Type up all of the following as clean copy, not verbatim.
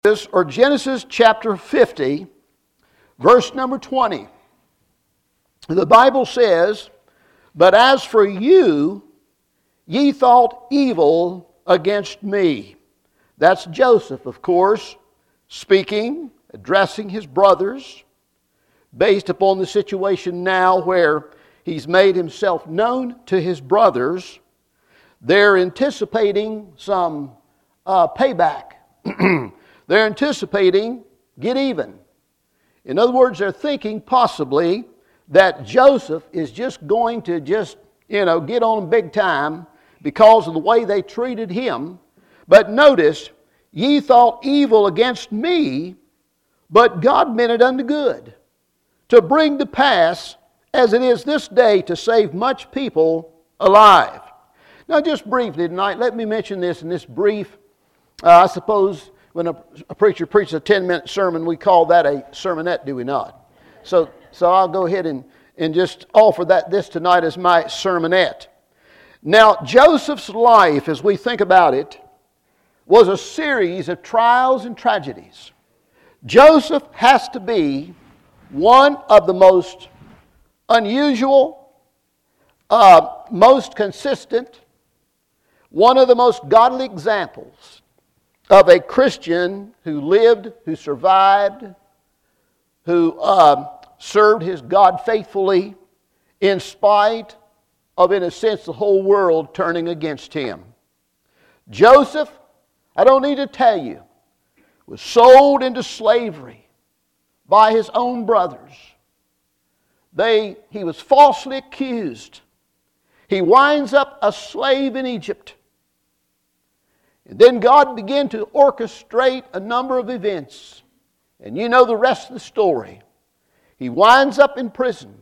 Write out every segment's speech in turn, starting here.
Or Genesis chapter 50, verse number 20. The Bible says, "But as for you, ye thought evil against me." That's Joseph, of course, speaking, addressing his brothers, based upon the situation now where he's made himself known to his brothers. They're anticipating some payback. They're anticipating get even. In other words, they're thinking possibly that Joseph is just going to get on big time because of the way they treated him. But notice, ye thought evil against me, but God meant it unto good, to bring to pass, as it is this day, to save much people alive. Now just briefly tonight, let me mention this in this brief, I suppose when a preacher preaches a 10-minute sermon, we call that a sermonette, do we not? So I'll go ahead and just offer this tonight as my sermonette. Now, Joseph's life, as we think about it, was a series of trials and tragedies. Joseph has to be one of the most unusual, most consistent, one of the most godly examples of a Christian who lived, who survived, who served his God faithfully in spite of, in a sense, the whole world turning against him. Joseph, I don't need to tell you, was sold into slavery by his own brothers. He was falsely accused. He winds up a slave in Egypt. And then God began to orchestrate a number of events. And you know the rest of the story. He winds up in prison.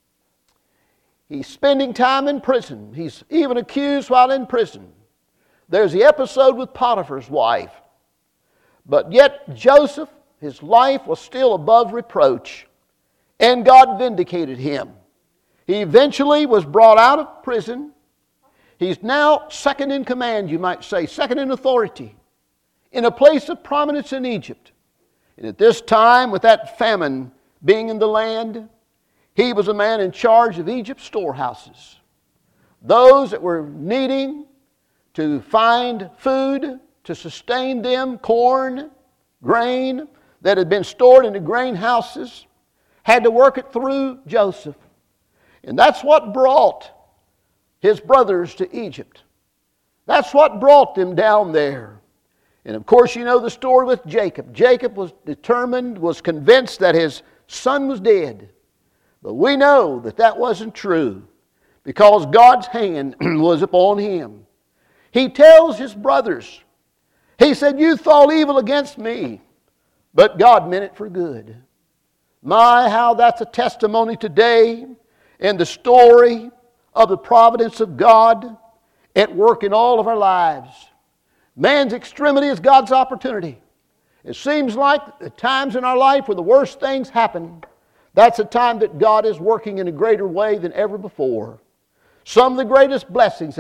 He's spending time in prison. He's even accused while in prison. There's the episode with Potiphar's wife. But yet Joseph, his life was still above reproach. And God vindicated him. He eventually was brought out of prison. He's now second in command, you might say, second in authority, in a place of prominence in Egypt. And at this time, with that famine being in the land, he was a man in charge of Egypt's storehouses. Those that were needing to find food to sustain them, corn, grain that had been stored in the grain houses, had to work it through Joseph. And that's what brought his brothers to Egypt. That's what brought them down there. And of course you know the story with Jacob. Jacob was determined, was convinced that his son was dead. But we know that that wasn't true because God's hand was upon him. He tells his brothers, he said, "You thought evil against me, but God meant it for good." My, how that's a testimony today in the story of the providence of God at work in all of our lives. Man's extremity is God's opportunity. It seems like the times in our life where the worst things happen, that's a time that God is working in a greater way than ever before. Some of the greatest blessings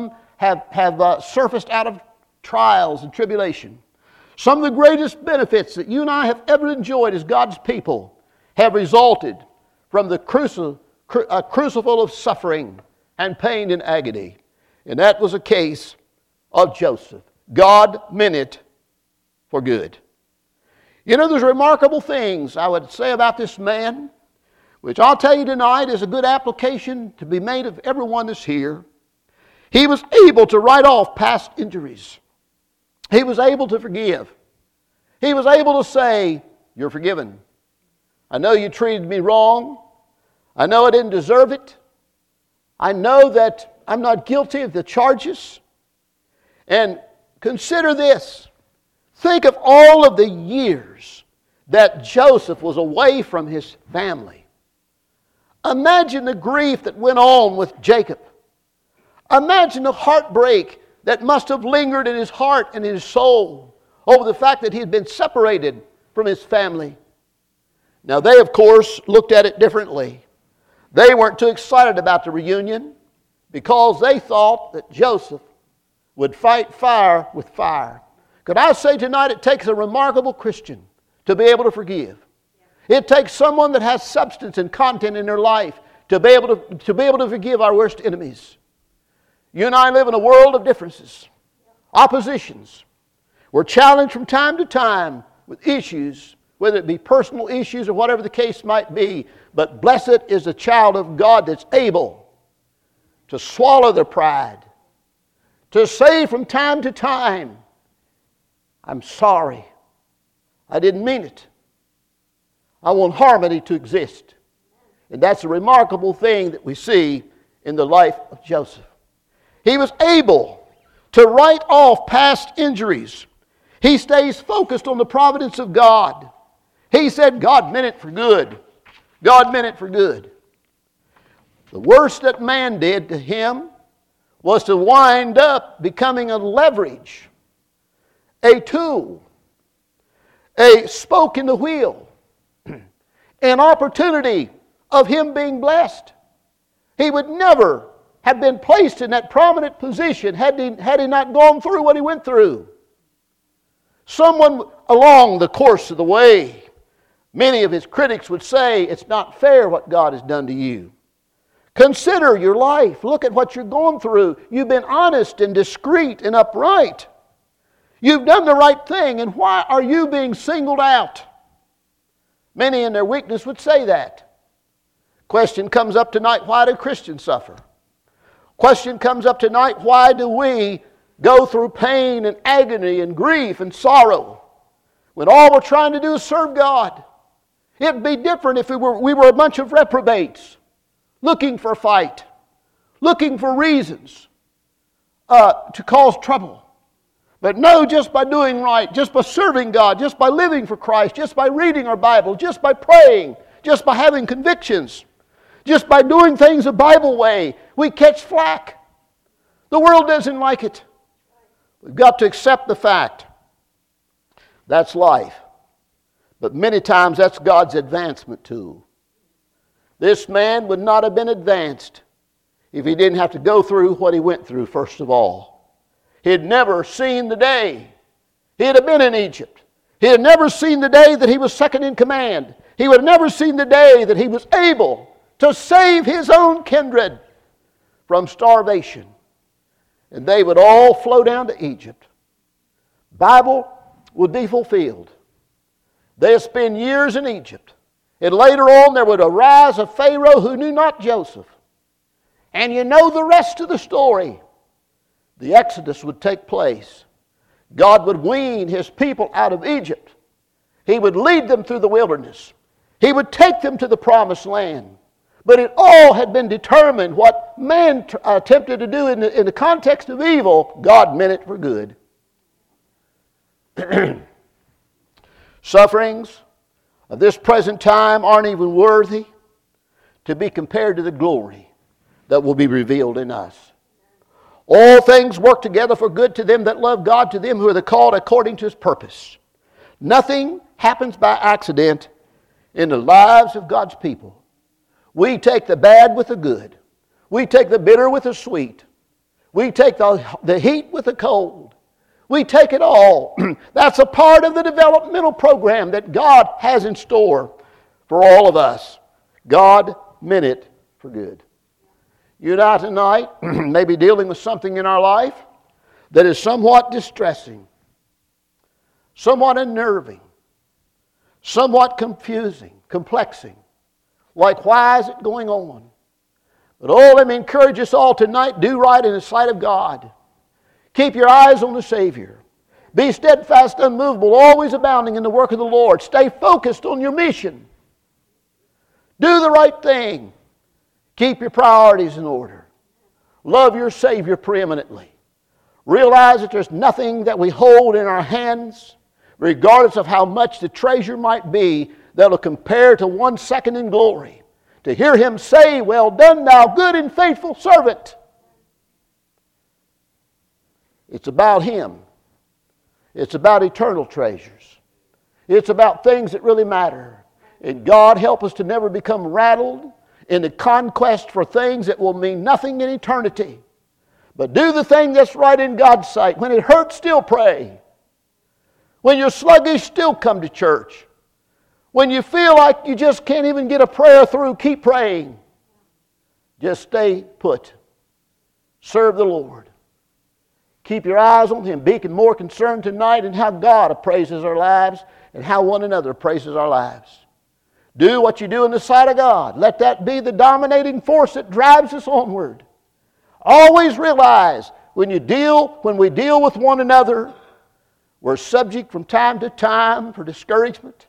have surfaced out of trials and tribulation. Some of the greatest benefits that you and I have ever enjoyed as God's people have resulted from the crucible of suffering and pain and agony. And that was a case of Joseph. God meant it for good. You know, there's remarkable things I would say about this man, which I'll tell you tonight is a good application to be made of everyone that's here. He was able to write off past injuries. He was able to forgive. He was able to say, "You're forgiven. I know you treated me wrong. I know I didn't deserve it. I know that I'm not guilty of the charges." And consider this. Think of all of the years that Joseph was away from his family. Imagine the grief that went on with Jacob. Imagine the heartbreak that must have lingered in his heart and in his soul over the fact that he had been separated from his family. Now they, of course, looked at it differently. They weren't too excited about the reunion because they thought that Joseph would fight fire with fire. Could I say tonight, it takes a remarkable Christian to be able to forgive. It takes someone that has substance and content in their life to be able to forgive our worst enemies. You and I live in a world of differences, oppositions. We're challenged from time to time with issues, whether it be personal issues or whatever the case might be. But blessed is the child of God that's able to swallow their pride, to say from time to time, I'm sorry. I didn't mean it. I want harmony to exist. And that's a remarkable thing that we see in the life of Joseph. He was able to write off past injuries. He stays focused on the providence of God. He said, God meant it for good. God meant it for good. The worst that man did to him was to wind up becoming a leverage, a tool, a spoke in the wheel, an opportunity of him being blessed. He would never have been placed in that prominent position had he not gone through what he went through. Someone along the course of the way, many of his critics would say, it's not fair what God has done to you. Consider your life. Look at what you're going through. You've been honest and discreet and upright. You've done the right thing, and why are you being singled out? Many in their weakness would say that. Question comes up tonight, why do Christians suffer? Question comes up tonight, why do we go through pain and agony and grief and sorrow when all we're trying to do is serve God? It'd be different if we were a bunch of reprobates looking for a fight, looking for reasons to cause trouble. But no, just by doing right, just by serving God, just by living for Christ, just by reading our Bible, just by praying, just by having convictions, just by doing things the Bible way, we catch flack. The world doesn't like it. We've got to accept the fact. That's life. But many times that's God's advancement tool. This man would not have been advanced if he didn't have to go through what he went through first of all. He had never seen the day. He had been in Egypt. He had never seen the day that he was second in command. He would have never seen the day that he was able to save his own kindred from starvation. And they would all flow down to Egypt. Bible would be fulfilled. They'd spend years in Egypt. And later on there would arise a Pharaoh who knew not Joseph. And you know the rest of the story. The Exodus would take place. God would wean His people out of Egypt. He would lead them through the wilderness. He would take them to the promised land. But it all had been determined. What man attempted to do in the context of evil, God meant it for good. Sufferings of this present time aren't even worthy to be compared to the glory that will be revealed in us. All things work together for good to them that love God, to them who are the called according to His purpose. Nothing happens by accident in the lives of God's people. We take the bad with the good. We take the bitter with the sweet. We take the heat with the cold. We take it all. That's a part of the developmental program that God has in store for all of us. God meant it for good. You and I tonight may be dealing with something in our life that is somewhat distressing, somewhat unnerving, somewhat confusing, complexing. Like, why is it going on? But let me encourage us all tonight, do right in the sight of God. Keep your eyes on the Savior. Be steadfast, unmovable, always abounding in the work of the Lord. Stay focused on your mission. Do the right thing. Keep your priorities in order. Love your Savior preeminently. Realize that there's nothing that we hold in our hands, regardless of how much the treasure might be, that will compare to 1 second in glory. To hear Him say, well done, thou good and faithful servant. It's about Him. It's about eternal treasures. It's about things that really matter. And God help us to never become rattled in the conquest for things that will mean nothing in eternity. But do the thing that's right in God's sight. When it hurts, still pray. When you're sluggish, still come to church. When you feel like you just can't even get a prayer through, keep praying. Just stay put. Serve the Lord. Keep your eyes on Him. Be more concerned tonight in how God appraises our lives and how one another appraises our lives. Do what you do in the sight of God. Let that be the dominating force that drives us onward. Always realize when we deal with one another, we're subject from time to time for discouragement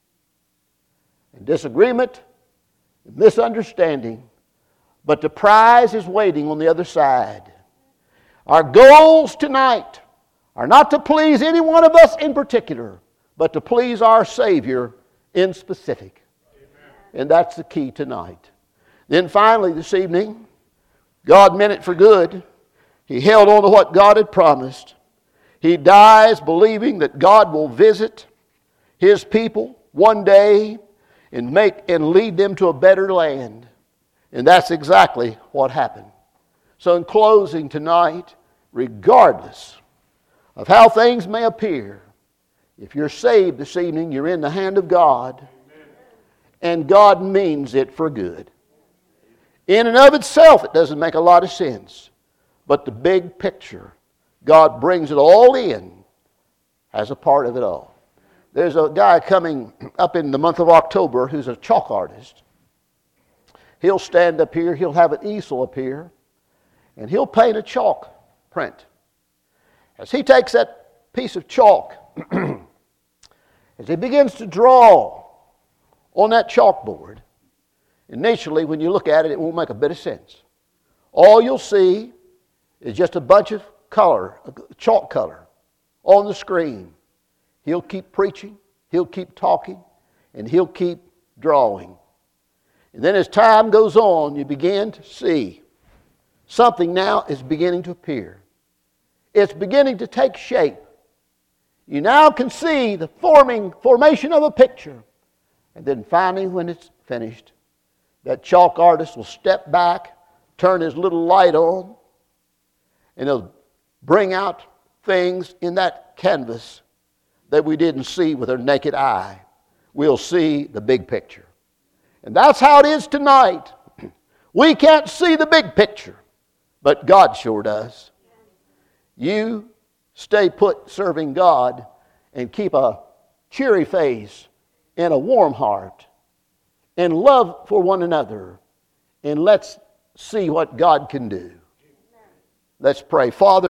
and disagreement and misunderstanding. But the prize is waiting on the other side. Our goals tonight are not to please any one of us in particular, but to please our Savior in specific. Amen. And that's the key tonight. Then finally this evening, God meant it for good. He held on to what God had promised. He dies believing that God will visit His people one day and lead them to a better land. And that's exactly what happened. So in closing tonight, regardless of how things may appear, if you're saved this evening, you're in the hand of God. Amen. And God means it for good. In and of itself, it doesn't make a lot of sense. But the big picture, God brings it all in as a part of it all. There's a guy coming up in the month of October who's a chalk artist. He'll stand up here, he'll have an easel up here, and he'll paint a chalk print. As he takes that piece of chalk, as he begins to draw on that chalkboard, initially when you look at it, it won't make a bit of sense. All you'll see is just a bunch of color, chalk color, on the screen. He'll keep preaching, he'll keep talking, and he'll keep drawing. And then as time goes on, you begin to see something now is beginning to appear. It's beginning to take shape. You now can see the formation of a picture. And then finally, when it's finished, that chalk artist will step back, turn his little light on, and he'll bring out things in that canvas that we didn't see with our naked eye. We'll see the big picture. And that's how it is tonight. We can't see the big picture, but God sure does. You stay put serving God and keep a cheery face and a warm heart and love for one another, and let's see what God can do. Let's pray. Father,